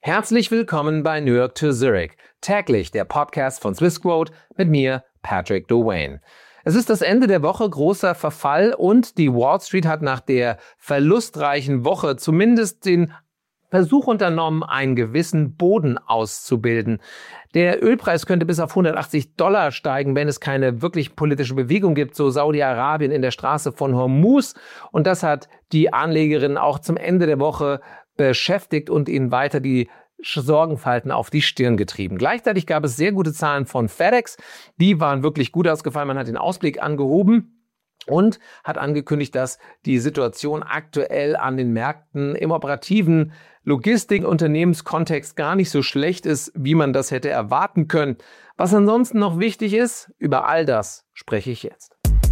Herzlich willkommen bei New York to Zurich, täglich der Podcast von Swissquote mit mir, Patrick Dwayne. Es ist das Ende der Woche, großer Verfall und die Wall Street hat nach der verlustreichen Woche zumindest den Versuch unternommen, einen gewissen Boden auszubilden. Der Ölpreis könnte bis auf $180 steigen, wenn es keine wirklich politische Bewegung gibt, so Saudi-Arabien in der Straße von Hormuz. Und das hat die Anlegerinnen auch zum Ende der Woche beschäftigt und ihnen weiter die Sorgenfalten auf die Stirn getrieben. Gleichzeitig gab es sehr gute Zahlen von FedEx. Die waren wirklich gut ausgefallen. Man hat den Ausblick angehoben und hat angekündigt, dass die Situation aktuell an den Märkten im operativen Logistik-Unternehmenskontext gar nicht so schlecht ist, wie man das hätte erwarten können. Was ansonsten noch wichtig ist, über all das spreche ich jetzt.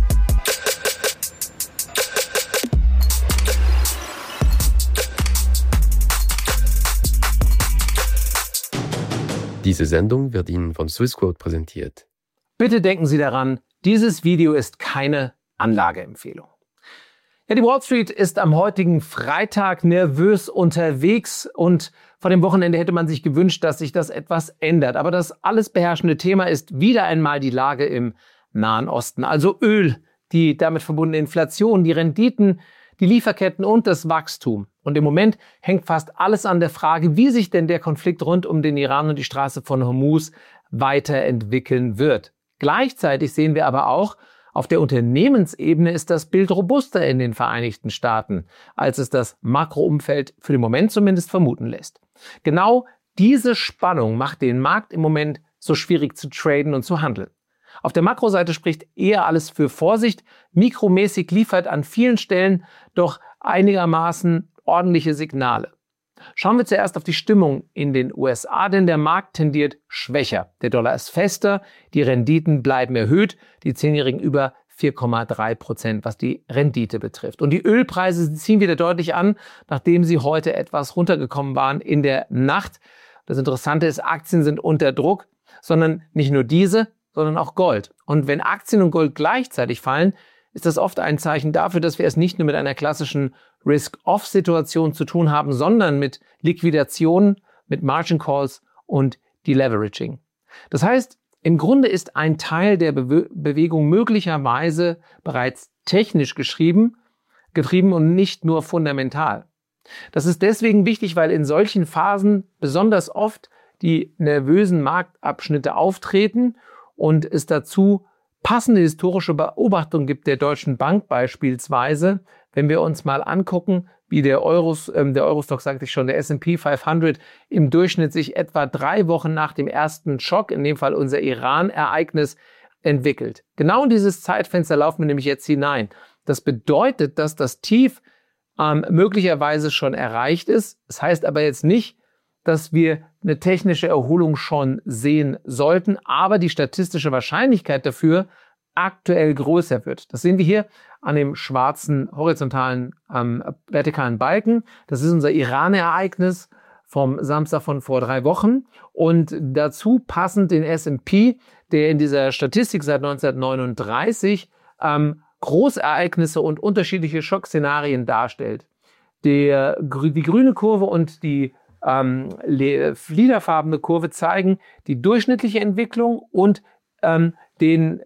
Diese Sendung wird Ihnen von Swissquote präsentiert. Bitte denken Sie daran, dieses Video ist keine Anlageempfehlung. Ja, die Wall Street ist am heutigen Freitag nervös unterwegs und vor dem Wochenende hätte man sich gewünscht, dass sich das etwas ändert. Aber das alles beherrschende Thema ist wieder einmal die Lage im Nahen Osten. Also Öl, die damit verbundene Inflation, die Renditen, die Lieferketten und das Wachstum. Und im Moment hängt fast alles an der Frage, wie sich denn der Konflikt rund um den Iran und die Straße von Hormuz weiterentwickeln wird. Gleichzeitig sehen wir aber auch, auf der Unternehmensebene ist das Bild robuster in den Vereinigten Staaten, als es das Makroumfeld für den Moment zumindest vermuten lässt. Genau diese Spannung macht den Markt im Moment so schwierig zu traden und zu handeln. Auf der Makroseite spricht eher alles für Vorsicht. Mikromäßig liefert an vielen Stellen doch einigermaßen ordentliche Signale. Schauen wir zuerst auf die Stimmung in den USA, denn der Markt tendiert schwächer. Der Dollar ist fester, die Renditen bleiben erhöht, die 10-Jährigen über 4,3%, was die Rendite betrifft. Und die Ölpreise ziehen wieder deutlich an, nachdem sie heute etwas runtergekommen waren in der Nacht. Das Interessante ist, Aktien sind unter Druck, sondern nicht nur diese, sondern auch Gold. Und wenn Aktien und Gold gleichzeitig fallen, ist das oft ein Zeichen dafür, dass wir es nicht nur mit einer klassischen Risk-Off-Situation zu tun haben, sondern mit Liquidation, mit Margin Calls und Deleveraging. Das heißt, im Grunde ist ein Teil der Bewegung möglicherweise bereits technisch getrieben und nicht nur fundamental. Das ist deswegen wichtig, weil in solchen Phasen besonders oft die nervösen Marktabschnitte auftreten und es dazu passende historische Beobachtungen gibt der Deutschen Bank beispielsweise, wenn wir uns mal angucken, wie der Eurostock, sagte ich schon, der S&P 500 im Durchschnitt sich etwa 3 Wochen nach dem ersten Schock, in dem Fall unser Iran-Ereignis, entwickelt. Genau in dieses Zeitfenster laufen wir nämlich jetzt hinein. Das bedeutet, dass das Tief möglicherweise schon erreicht ist. Das heißt aber jetzt nicht, dass wir eine technische Erholung schon sehen sollten, aber die statistische Wahrscheinlichkeit dafür aktuell größer wird. Das sehen wir hier an dem schwarzen horizontalen vertikalen Balken. Das ist unser Iran-Ereignis vom Samstag von vor 3 Wochen und dazu passend den S&P, der in dieser Statistik seit 1939 Großereignisse und unterschiedliche Schockszenarien darstellt. Die grüne Kurve und die fliederfarbene Kurve zeigen die durchschnittliche Entwicklung und die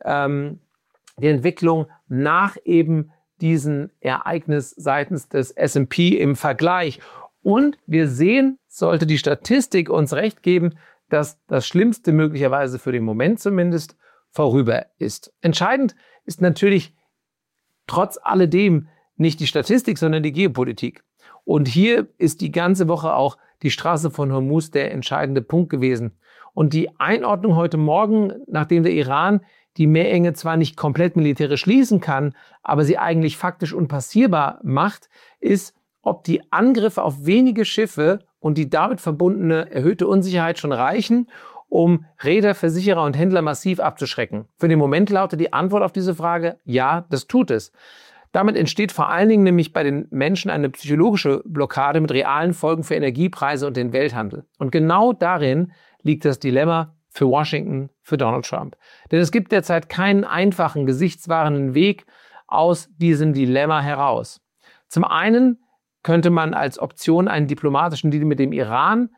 Entwicklung nach eben diesem Ereignis seitens des S&P im Vergleich. Und wir sehen, sollte die Statistik uns recht geben, dass das Schlimmste möglicherweise für den Moment zumindest vorüber ist. Entscheidend ist natürlich trotz alledem nicht die Statistik, sondern die Geopolitik. Und hier ist die ganze Woche auch die Straße von Hormuz der entscheidende Punkt gewesen. Und die Einordnung heute Morgen, nachdem der Iran die Meerenge zwar nicht komplett militärisch schließen kann, aber sie eigentlich faktisch unpassierbar macht, ist, ob die Angriffe auf wenige Schiffe und die damit verbundene erhöhte Unsicherheit schon reichen, um Reeder, Versicherer und Händler massiv abzuschrecken. Für den Moment lautet die Antwort auf diese Frage, ja, das tut es. Damit entsteht vor allen Dingen nämlich bei den Menschen eine psychologische Blockade mit realen Folgen für Energiepreise und den Welthandel. Und genau darin liegt das Dilemma für Washington, für Donald Trump. Denn es gibt derzeit keinen einfachen, gesichtswahrenden Weg aus diesem Dilemma heraus. Zum einen könnte man als Option einen diplomatischen Deal mit dem Iran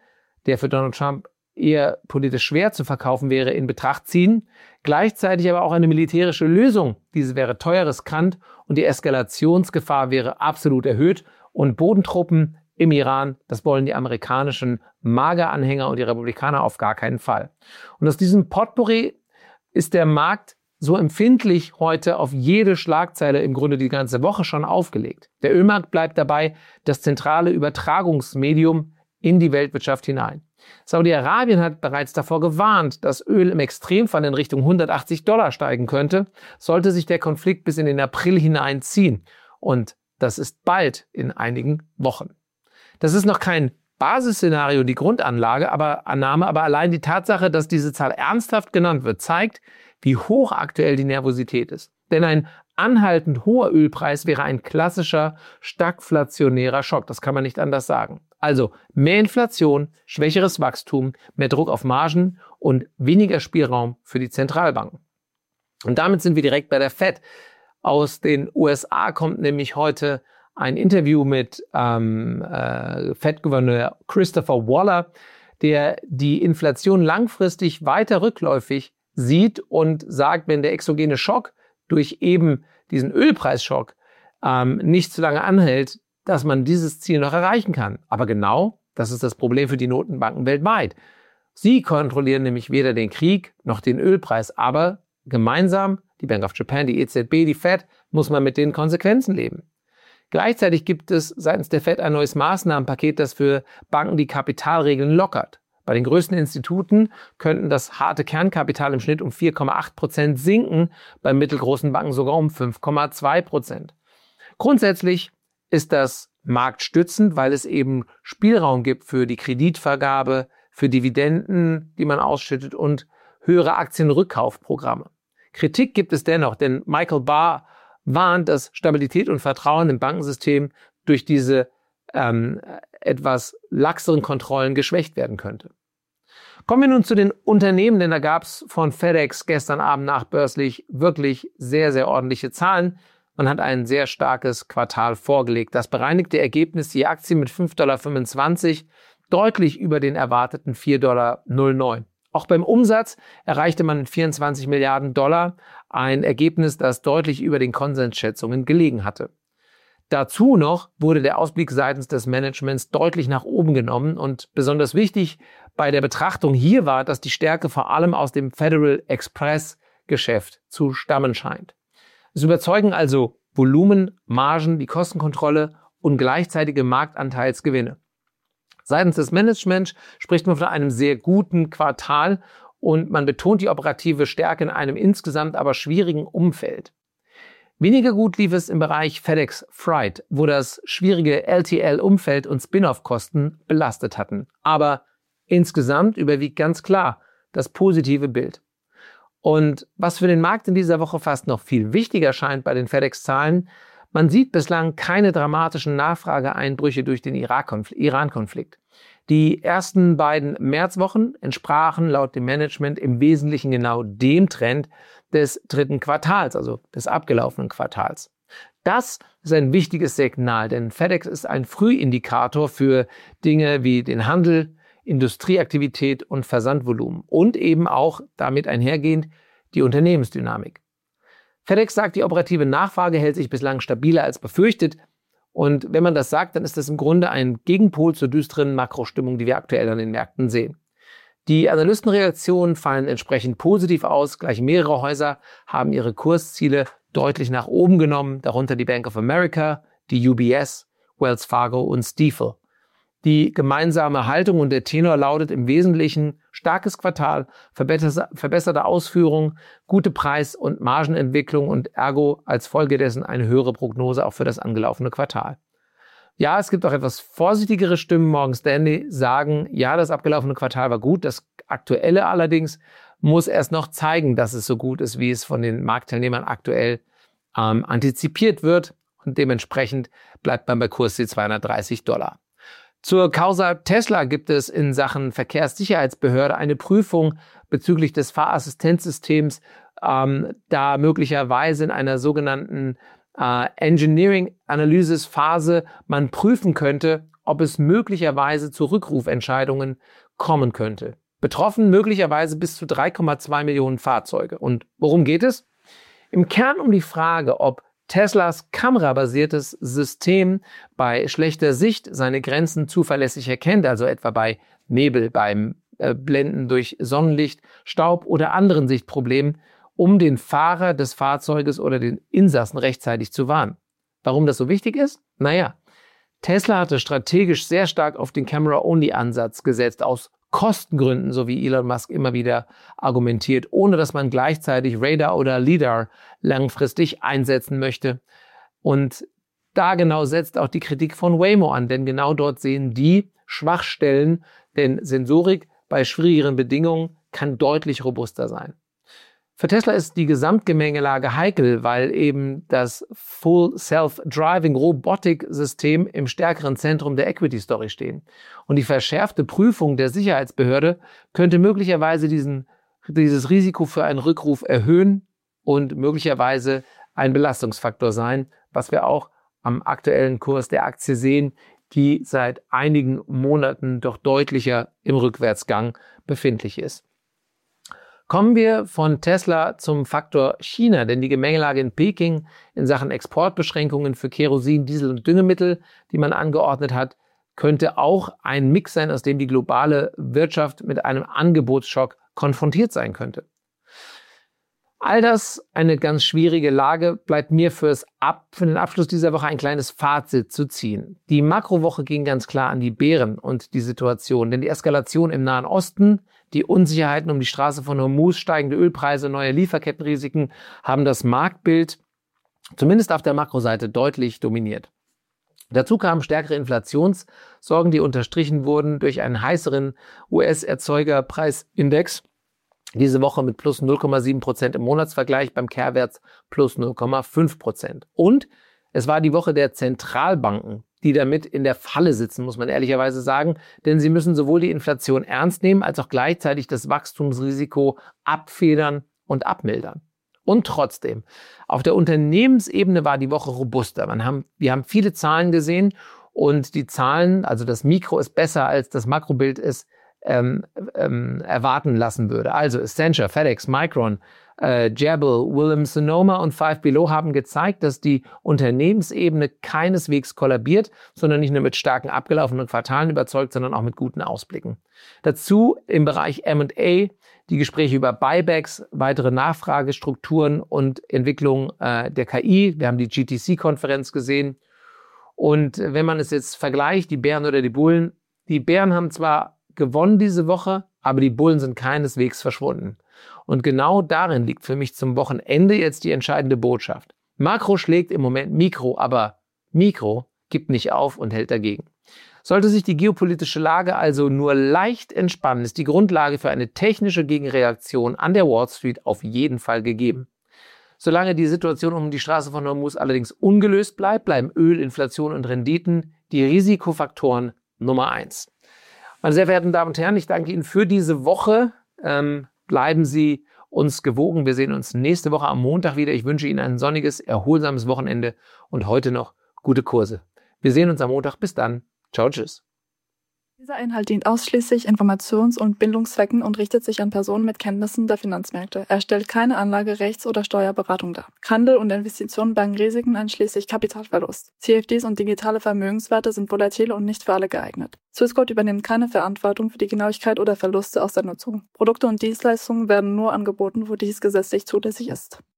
der für Donald Trump eher politisch schwer zu verkaufen wäre, in Betracht ziehen. Gleichzeitig aber auch eine militärische Lösung. Diese wäre teuer, riskant und die Eskalationsgefahr wäre absolut erhöht. Und Bodentruppen im Iran, das wollen die amerikanischen MAGA-Anhänger und die Republikaner auf gar keinen Fall. Und aus diesem Potpourri ist der Markt so empfindlich heute auf jede Schlagzeile im Grunde die ganze Woche schon aufgelegt. Der Ölmarkt bleibt dabei das zentrale Übertragungsmedium in die Weltwirtschaft hinein. Saudi-Arabien hat bereits davor gewarnt, dass Öl im Extremfall in Richtung $180 steigen könnte, sollte sich der Konflikt bis in den April hineinziehen. Und das ist bald in einigen Wochen. Das ist noch kein Basisszenario, die Grundannahme, aber allein die Tatsache, dass diese Zahl ernsthaft genannt wird, zeigt, wie hoch aktuell die Nervosität ist. Denn ein anhaltend hoher Ölpreis wäre ein klassischer stagflationärer Schock. Das kann man nicht anders sagen. Also mehr Inflation, schwächeres Wachstum, mehr Druck auf Margen und weniger Spielraum für die Zentralbanken. Und damit sind wir direkt bei der Fed. Aus den USA kommt nämlich heute ein Interview mit Fed-Gouverneur Christopher Waller, der die Inflation langfristig weiter rückläufig sieht und sagt, wenn der exogene Schock durch eben diesen Ölpreisschock nicht zu lange anhält, dass man dieses Ziel noch erreichen kann. Aber genau, das ist das Problem für die Notenbanken weltweit. Sie kontrollieren nämlich weder den Krieg noch den Ölpreis, aber gemeinsam, die Bank of Japan, die EZB, die Fed, muss man mit den Konsequenzen leben. Gleichzeitig gibt es seitens der Fed ein neues Maßnahmenpaket, das für Banken die Kapitalregeln lockert. Bei den größten Instituten könnten das harte Kernkapital im Schnitt um 4,8% sinken, bei mittelgroßen Banken sogar um 5,2%. Grundsätzlich ist das marktstützend, weil es eben Spielraum gibt für die Kreditvergabe, für Dividenden, die man ausschüttet und höhere Aktienrückkaufprogramme. Kritik gibt es dennoch, denn Michael Barr warnt, dass Stabilität und Vertrauen im Bankensystem durch diese etwas laxeren Kontrollen geschwächt werden könnte. Kommen wir nun zu den Unternehmen, denn da gab es von FedEx gestern Abend nachbörslich wirklich sehr, sehr ordentliche Zahlen. Man hat ein sehr starkes Quartal vorgelegt. Das bereinigte Ergebnis, je Aktie mit $5,25, deutlich über den erwarteten $4,09. Auch beim Umsatz erreichte man mit 24 Milliarden Dollar ein Ergebnis, das deutlich über den Konsensschätzungen gelegen hatte. Dazu noch wurde der Ausblick seitens des Managements deutlich nach oben genommen und besonders wichtig bei der Betrachtung hier war, dass die Stärke vor allem aus dem Federal Express Geschäft zu stammen scheint. Es überzeugen also Volumen, Margen, die Kostenkontrolle und gleichzeitige Marktanteilsgewinne. Seitens des Managements spricht man von einem sehr guten Quartal und man betont die operative Stärke in einem insgesamt aber schwierigen Umfeld. Weniger gut lief es im Bereich FedEx Freight, wo das schwierige LTL-Umfeld und Spin-off-Kosten belastet hatten. Aber insgesamt überwiegt ganz klar das positive Bild. Und was für den Markt in dieser Woche fast noch viel wichtiger scheint bei den FedEx-Zahlen, man sieht bislang keine dramatischen Nachfrageeinbrüche durch den Iran-Konflikt. Die ersten beiden Märzwochen entsprachen laut dem Management im Wesentlichen genau dem Trend des dritten Quartals, also des abgelaufenen Quartals. Das ist ein wichtiges Signal, denn FedEx ist ein Frühindikator für Dinge wie den Handel, Industrieaktivität und Versandvolumen und eben auch damit einhergehend die Unternehmensdynamik. FedEx sagt, die operative Nachfrage hält sich bislang stabiler als befürchtet. Und wenn man das sagt, dann ist das im Grunde ein Gegenpol zur düsteren Makrostimmung, die wir aktuell an den Märkten sehen. Die Analystenreaktionen fallen entsprechend positiv aus. Gleich mehrere Häuser haben ihre Kursziele deutlich nach oben genommen, darunter die Bank of America, die UBS, Wells Fargo und Stifel. Die gemeinsame Haltung und der Tenor lautet im Wesentlichen starkes Quartal, verbesserte Ausführung, gute Preis- und Margenentwicklung und ergo als Folge dessen eine höhere Prognose auch für das angelaufene Quartal. Ja, es gibt auch etwas vorsichtigere Stimmen. Morgan Stanley sagen, ja, das abgelaufene Quartal war gut. Das aktuelle allerdings muss erst noch zeigen, dass es so gut ist, wie es von den Marktteilnehmern aktuell antizipiert wird. Und dementsprechend bleibt man bei Kursziel $230. Zur Causa Tesla gibt es in Sachen Verkehrssicherheitsbehörde eine Prüfung bezüglich des Fahrassistenzsystems, da möglicherweise in einer sogenannten Engineering-Analysis-Phase man prüfen könnte, ob es möglicherweise zu Rückrufentscheidungen kommen könnte. Betroffen möglicherweise bis zu 3,2 Millionen Fahrzeuge. Und worum geht es? Im Kern um die Frage, ob Teslas kamerabasiertes System bei schlechter Sicht seine Grenzen zuverlässig erkennt, also etwa bei Nebel, beim Blenden durch Sonnenlicht, Staub oder anderen Sichtproblemen, um den Fahrer des Fahrzeuges oder den Insassen rechtzeitig zu warnen. Warum das so wichtig ist? Naja, Tesla hatte strategisch sehr stark auf den Camera-Only-Ansatz gesetzt, aus Kostengründen, so wie Elon Musk immer wieder argumentiert, ohne dass man gleichzeitig Radar oder LiDAR langfristig einsetzen möchte. Und da genau setzt auch die Kritik von Waymo an, denn genau dort sehen die Schwachstellen, denn Sensorik bei schwierigeren Bedingungen kann deutlich robuster sein. Für Tesla ist die Gesamtgemengelage heikel, weil eben das Full Self-Driving Robotik-System im stärkeren Zentrum der Equity-Story stehen. Und die verschärfte Prüfung der Sicherheitsbehörde könnte möglicherweise dieses Risiko für einen Rückruf erhöhen und möglicherweise ein Belastungsfaktor sein, was wir auch am aktuellen Kurs der Aktie sehen, die seit einigen Monaten doch deutlicher im Rückwärtsgang befindlich ist. Kommen wir von Tesla zum Faktor China, denn die Gemengelage in Peking in Sachen Exportbeschränkungen für Kerosin, Diesel und Düngemittel, die man angeordnet hat, könnte auch ein Mix sein, aus dem die globale Wirtschaft mit einem Angebotsschock konfrontiert sein könnte. All das eine ganz schwierige Lage, bleibt mir für den Abschluss dieser Woche ein kleines Fazit zu ziehen. Die Makrowoche ging ganz klar an die Bären und die Situation, denn die Eskalation im Nahen Osten, die Unsicherheiten um die Straße von Hormuz, steigende Ölpreise, neue Lieferkettenrisiken haben das Marktbild zumindest auf der Makroseite deutlich dominiert. Dazu kamen stärkere Inflationssorgen, die unterstrichen wurden durch einen heißeren US-Erzeugerpreisindex. Diese Woche mit plus 0,7% im Monatsvergleich, beim Kehrwert plus 0,5%. Und es war die Woche der Zentralbanken, die damit in der Falle sitzen, muss man ehrlicherweise sagen. Denn sie müssen sowohl die Inflation ernst nehmen, als auch gleichzeitig das Wachstumsrisiko abfedern und abmildern. Und trotzdem, auf der Unternehmensebene war die Woche robuster. Wir haben viele Zahlen gesehen und die Zahlen, also das Mikro ist besser als das Makrobild ist, erwarten lassen würde. Also Accenture, FedEx, Micron, Jabil, Williams-Sonoma und Five Below haben gezeigt, dass die Unternehmensebene keineswegs kollabiert, sondern nicht nur mit starken abgelaufenen Quartalen überzeugt, sondern auch mit guten Ausblicken. Dazu im Bereich M&A die Gespräche über Buybacks, weitere Nachfragestrukturen und Entwicklung der KI. Wir haben die GTC-Konferenz gesehen. Und wenn man es jetzt vergleicht, die Bären oder die Bullen, die Bären haben zwar gewonnen diese Woche, aber die Bullen sind keineswegs verschwunden. Und genau darin liegt für mich zum Wochenende jetzt die entscheidende Botschaft. Makro schlägt im Moment Mikro, aber Mikro gibt nicht auf und hält dagegen. Sollte sich die geopolitische Lage also nur leicht entspannen, ist die Grundlage für eine technische Gegenreaktion an der Wall Street auf jeden Fall gegeben. Solange die Situation um die Straße von Hormuz allerdings ungelöst bleibt, bleiben Öl, Inflation und Renditen die Risikofaktoren Nummer 1. Meine sehr verehrten Damen und Herren, ich danke Ihnen für diese Woche. Bleiben Sie uns gewogen. Wir sehen uns nächste Woche am Montag wieder. Ich wünsche Ihnen ein sonniges, erholsames Wochenende und heute noch gute Kurse. Wir sehen uns am Montag. Bis dann. Ciao, tschüss. Dieser Inhalt dient ausschließlich Informations- und Bildungszwecken und richtet sich an Personen mit Kenntnissen der Finanzmärkte. Er stellt keine Anlage-, Rechts- oder Steuerberatung dar. Handel und Investitionen bergen Risiken einschließlich Kapitalverlust. CFDs und digitale Vermögenswerte sind volatil und nicht für alle geeignet. Swissquote übernimmt keine Verantwortung für die Genauigkeit oder Verluste aus der Nutzung. Produkte und Dienstleistungen werden nur angeboten, wo dies gesetzlich zulässig ist.